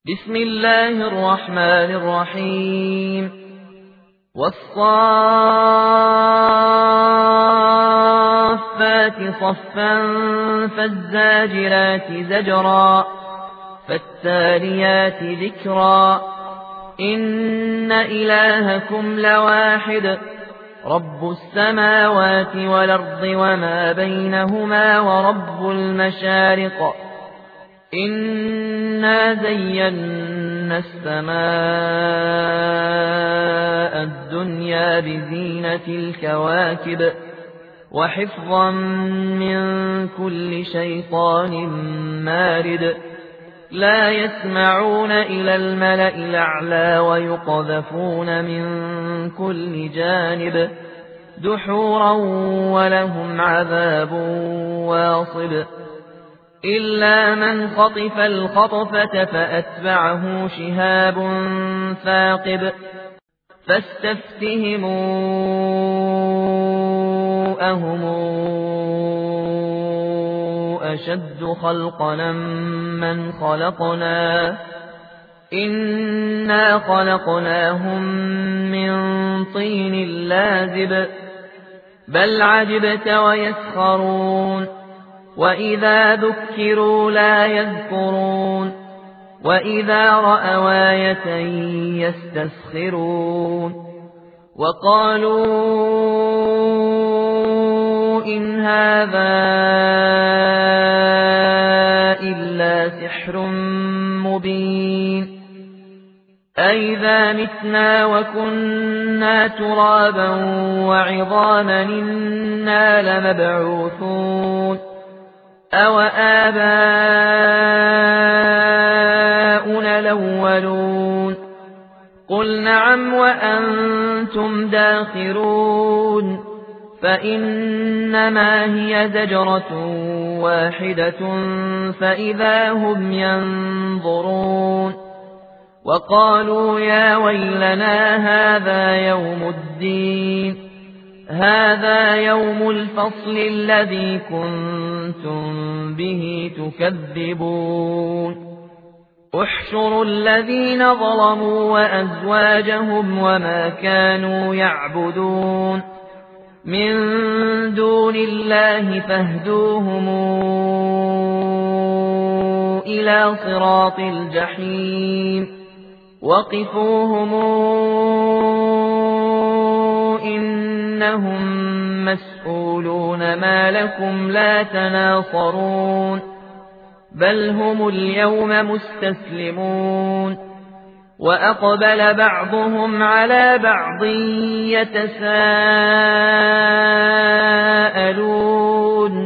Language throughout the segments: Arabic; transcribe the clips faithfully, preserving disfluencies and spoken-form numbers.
بسم الله الرحمن الرحيم والصافات صفا فالزاجرات زجرا فالتاليات ذكرا إن إلهكم لواحد رب السماوات والأرض وما بينهما ورب المشارق إنا زينا السماء الدنيا بزينة الكواكب وحفظا من كل شيطان مارد لا يسمعون إلى الملأ الأعلى ويقذفون من كل جانب دحورا ولهم عذاب واصب إلا من خطف الخطفة فأتبعه شهاب ثاقب فاستفتهموا أهم أشد خلقنا من خلقنا إنا خلقناهم من طين لازب بل عجبت ويسخرون وإذا ذكروا لا يذكرون وإذا رأوا آية يستسخرون وقالوا إن هذا إلا سحر مبين أئذا متنا وكنا ترابا وعظاما إنا لمبعوثون أو آباؤنا الأولون قل نعم وأنتم داخرون فإنما هي زجرة واحدة فإذا هم ينظرون وقالوا يا ويلنا هذا يوم الدين هذا يوم الفصل الذي كنتم به تكذبون احشروا الذين ظلموا وأزواجهم وما كانوا يعبدون من دون الله فاهدوهم إلى صراط الجحيم وقفوهم إنهم مسؤولون ما لكم لا تناصرون بل هم اليوم مستسلمون وأقبل بعضهم على بعض يتساءلون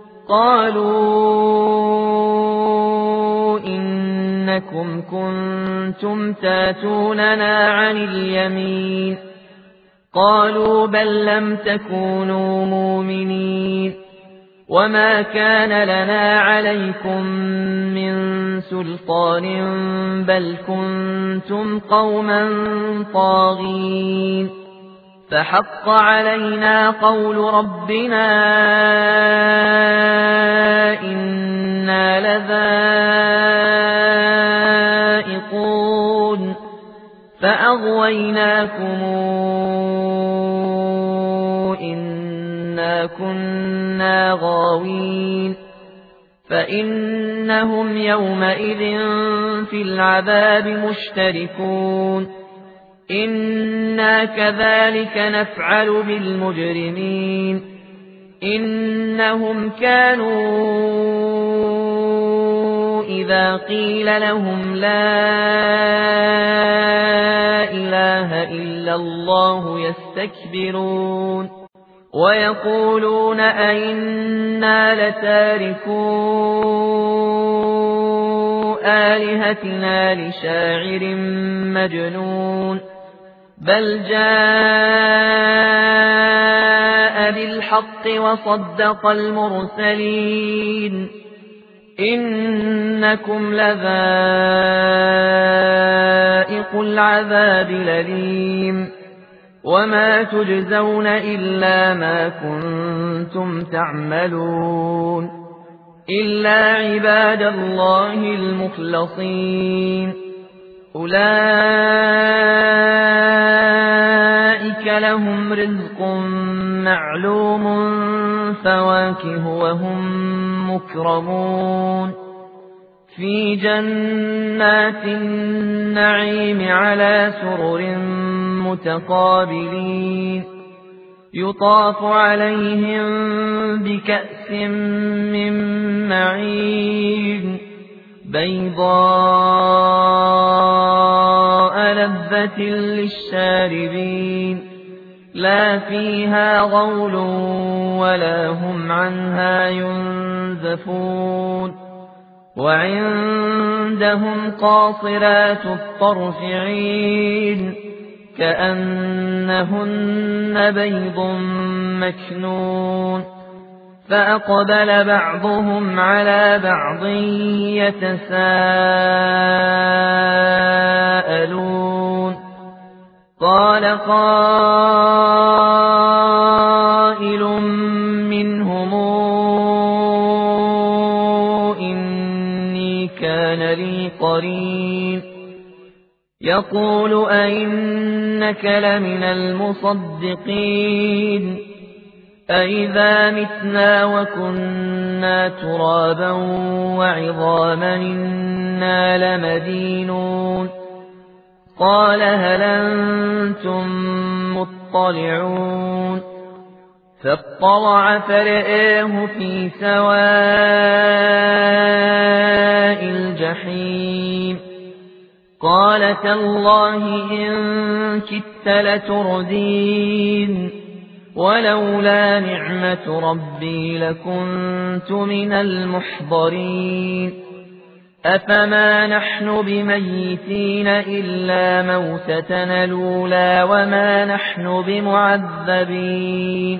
قالوا إنكم كنتم تاتوننا عن اليمين قالوا بل لم تكونوا مؤمنين وما كان لنا عليكم من سلطان بل كنتم قوما طاغين فحق علينا قول ربنا إنا لذائقون فأغويناكم إنا كنا غاوين فإنهم يومئذ في العذاب مشتركون إنا كذلك نفعل بالمجرمين إنهم كانوا إذا قيل لهم لا إله إلا الله يستكبرون ويقولون أئنا لتاركو آلهتنا لشاعر مجنون بل جاء بالحق وصدق المرسلين إنكم لذائق العذاب الأليم وما تجزون إلا ما كنتم تعملون إلا عباد الله المخلصين أولئك لهم رزق معلوم فواكه وهم مكرمون في جنات النعيم على سرر متقابلين يطاف عليهم بكأس من معين بيضاء لذة للشاربين لا فيها غول ولا هم عنها ينزفون وعندهم قاصرات الطرف عين كأنهن بيض مكنون فأقبل بعضهم على بعض يتساءلون قال قائل منهم إني كان لي قرين يقول أئنك لمن المصدقين أئذا متنا وكنا ترابا وعظاما إنا لمدينون قال هل أنتم مطلعون فاطلع فرآه في سواء الجحيم قال تالله إن كدت لتردين ولولا نعمة ربي لكنت من المحضرين أفما نحن بميتين إلا موتتنا الأولى وما نحن بمعذبين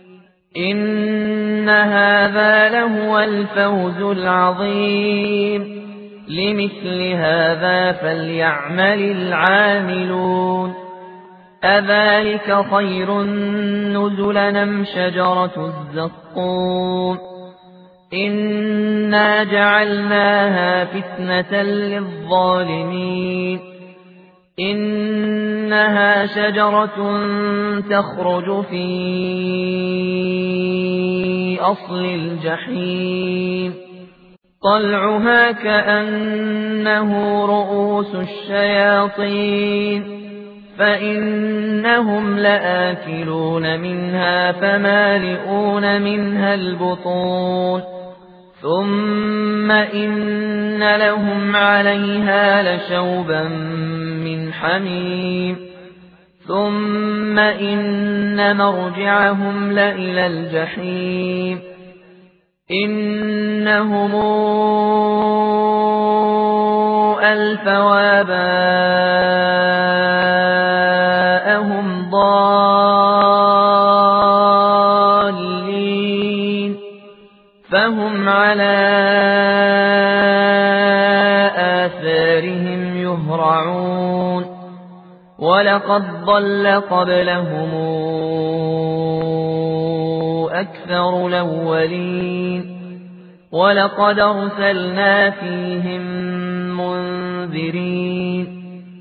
إن هذا لهو الفوز العظيم لمثل هذا فليعمل العاملون أذلك خير نزلا أم شجرة الزقوم إنا جعلناها فتنة للظالمين إنها شجرة تخرج في أصل الجحيم طلعها كأنه رؤوس الشياطين فإنهم لآكلون منها فمالئون منها البطون ثم إن لهم عليها لشوبا من حميم ثم إن مرجعهم لإلى الجحيم إنهم ألفوا آباءهم ضالين فهم على آثارهم يهرعون ولقد ضل قبلهم أكثر الأولين ولقد أرسلنا فيهم منذرين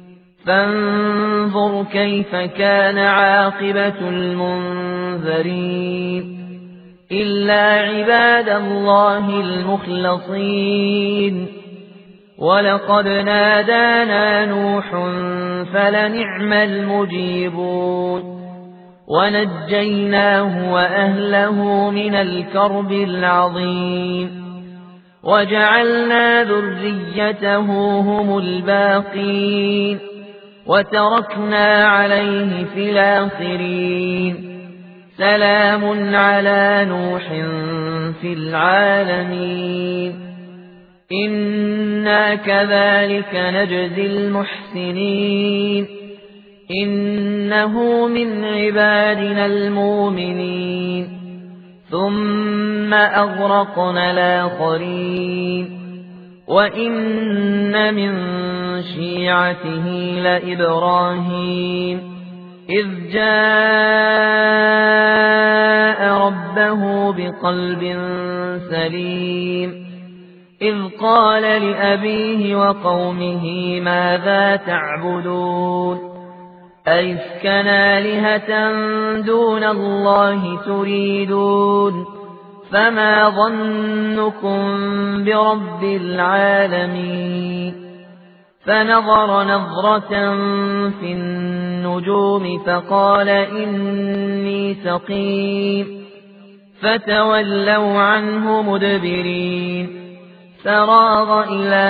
فانظر كيف كان عاقبة المنذرين إلا عباد الله المخلصين ولقد نادانا نوح فلنعم المجيبون ونجيناه وأهله من الكرب العظيم وجعلنا ذريته هم الباقين وتركنا عليه في الآخرين سلام على نوح في العالمين إنا كذلك نجزي المحسنين إنه من عبادنا المؤمنين ثم أغرقنا الآخرين وإن من شيعته لإبراهيم إذ جاء ربه بقلب سليم إذ قال لأبيه وقومه ماذا تعبدون أئفكا آلهة دون الله تريدون فما ظنكم برب العالمين فنظر نظرة في النجوم فقال إني سقيم فتولوا عنه مدبرين فراغ إلى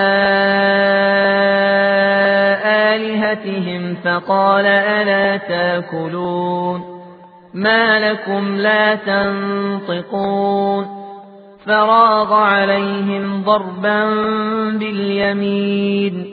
آلهتهم فقال ألا تاكلون ما لكم لا تنطقون فراغ عليهم ضربا باليمين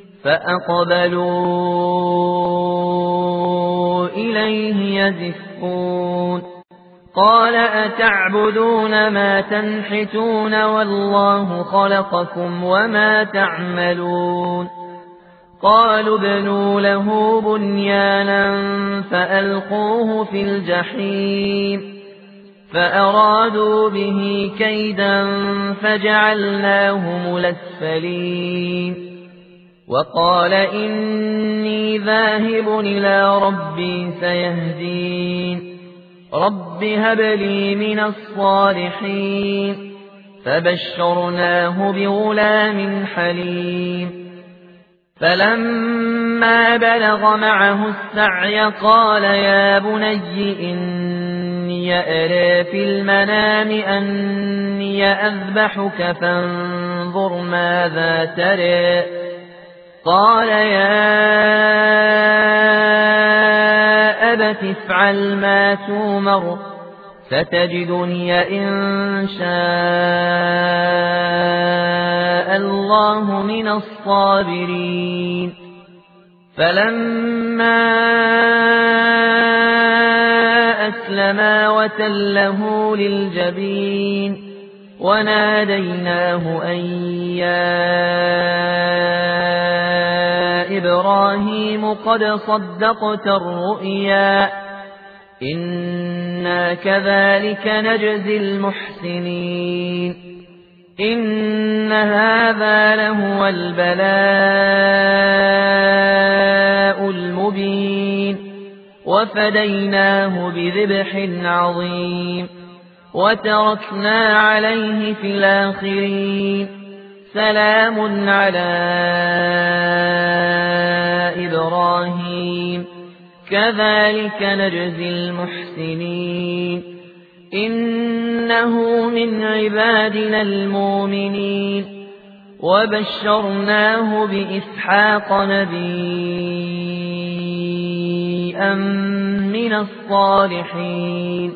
فأقبلوا إليه يزفون قال أتعبدون ما تنحتون والله خلقكم وما تعملون قالوا ابنوا له بنيانا فألقوه في الجحيم فأرادوا به كيدا فجعلناهم الأسفلين وقال إني ذاهب إلى ربي سيهدين رب هب لي من الصالحين فبشرناه بغلام حليم فلما بلغ معه السعي قال يا بني إني أرى في المنام أني أذبحك فانظر ماذا ترى قال يا أبت افعل ما تؤمر ستجدني إن شاء الله من الصابرين فلما أسلما وتله للجبين وناديناه أن يا إبراهيم قد صدقت الرؤيا إنا كذلك نجزي المحسنين إن هذا لهو البلاء المبين وفديناه بذبح عظيم وتركنا عليه في الآخرين سلام على إبراهيم كذلك نجزي المحسنين إنه من عبادنا المؤمنين وبشرناه بإسحاق نبيا من الصالحين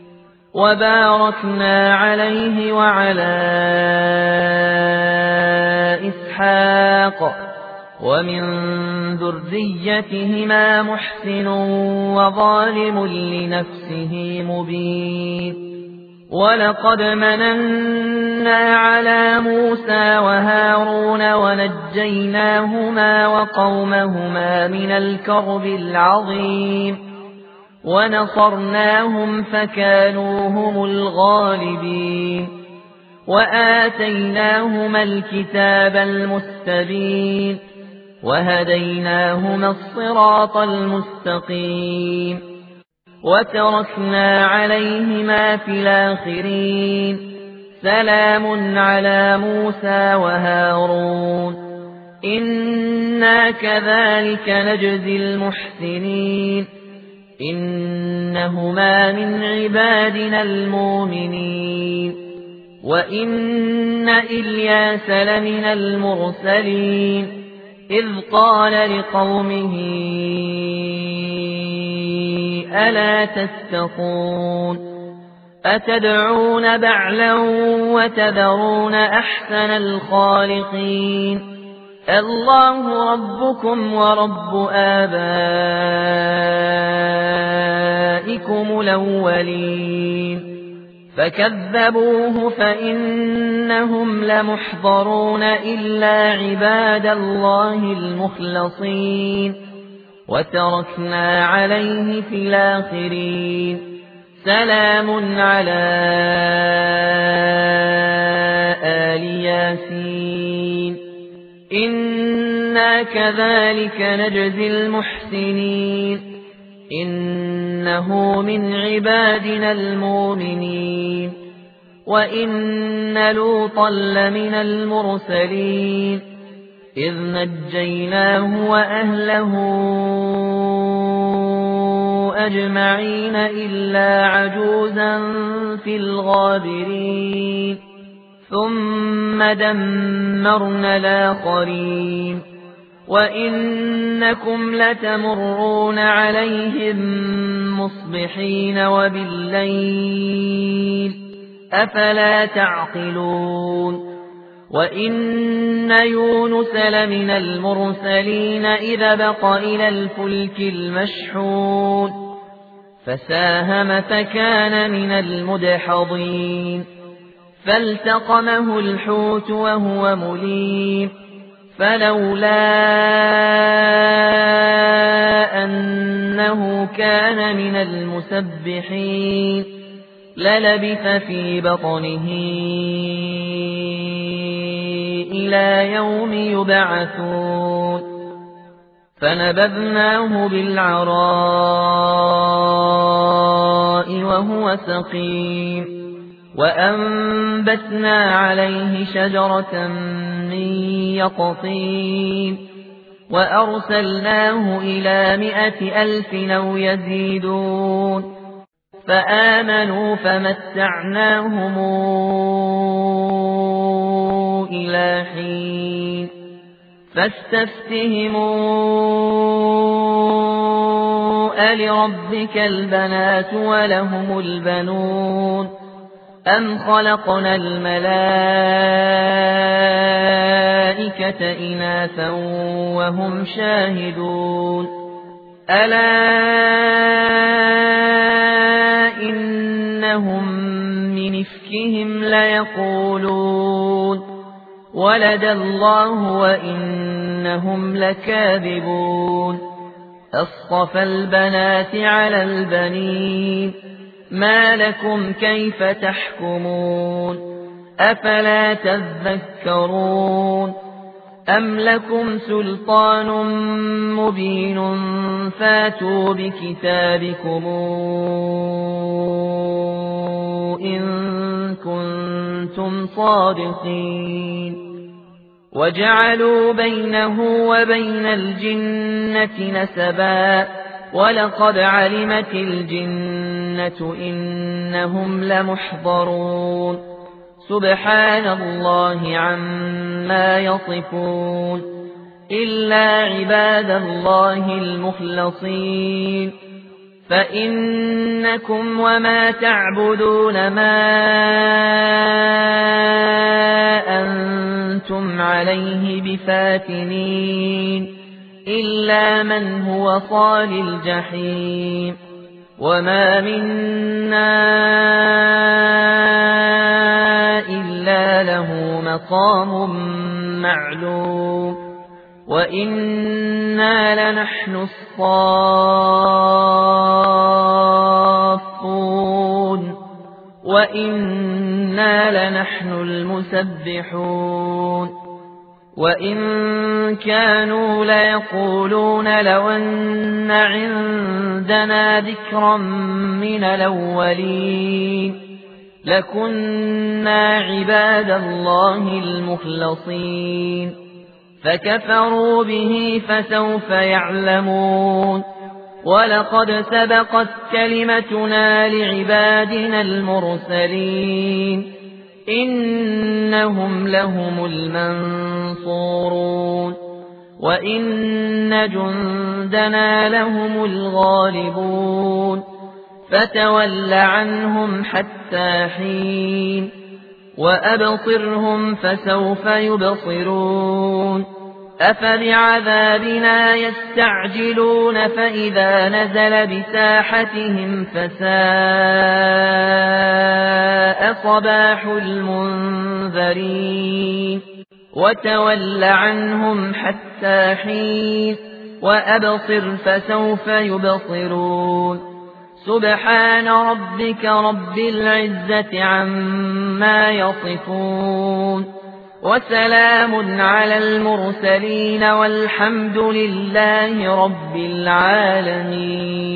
وباركنا عليه وعلى إسحاق ومن ذريتهما محسن وظالم لنفسه مبين ولقد مننا على موسى وهارون ونجيناهما وقومهما من الكرب العظيم ونصرناهم فكانوا هم الغالبين وآتيناهما الكتاب المستبين وهديناهما الصراط المستقيم وتركنا عليهما في الآخرين سلام على موسى وهارون إنا كذلك نجزي المحسنين إنهما من عبادنا المؤمنين وإن إلياس لمن المرسلين إذ قال لقومه ألا تتقون أتدعون بعلا وتذرون أحسن الخالقين الله ربكم ورب آبائكم الأولين فكذبوه فإنهم لمحضرون إلا عباد الله المخلصين وتركنا عليه في الآخرين سلام على آل ياسين إنا كذلك نجزي المحسنين إنه من عبادنا المؤمنين وإن لوطا لمن المرسلين إذ نجيناه وأهله أجمعين إلا عجوزا في الغابرين ثم دمرنا الآخرين وإنكم لتمرون عليهم مصبحين وبالليل أفلا تعقلون وإن يونس لمن المرسلين إذا بق إلى الفلك المشحون فساهم فكان من المدحضين فالتقمه الحوت وهو مليم فلولا أنه كان من المسبحين للبث في بطنه إلى يوم يبعثون فنبذناه بالعراء وهو سقيم وأنبتنا عليه شجرة من يقطين وأرسلناه إلى مائة ألف أو يزيدون فآمنوا فمتعناهم إلى حين فاستفتهموا ألربك البنات ولهم البنون أم خلقنا الملائكة إناثا وهم شاهدون ألا إنهم من إفكهم ليقولون ولد الله وإنهم لكاذبون أصطفى البنات على البنين ما لكم كيف تحكمون أفلا تذكرون أم لكم سلطان مبين فاتوا بكتابكم إن كنتم صادقين وجعلوا بينه وبين الجنة نسبا ولقد علمت الجنة إنهم لمحضرون سبحان الله عما يصفون إلا عباد الله المخلصين فإنكم وما تعبدون ما أنتم عليه بفاتنين إلا من هو صال الجحيم وما منا إلا له مقام معلوم وإنا لنحن الصافون وإنا لنحن المسبحون وإن كانوا ليقولون لو أن عندنا ذكرا من الأولين لكنا عباد الله المخلصين فكفروا به فسوف يعلمون ولقد سبقت كلمتنا لعبادنا المرسلين إنهم لهم المنصورون وإن جندنا لهم الغالبون فتول عنهم حتى حين وأبصرهم فسوف يبصرون أفبعذابنا يستعجلون فإذا نزل بساحتهم فساء صباح المنذرين وتول عنهم حتى حين وأبصر فسوف يبصرون سبحان ربك رب العزة عما يصفون وسلام على المرسلين والحمد لله رب العالمين.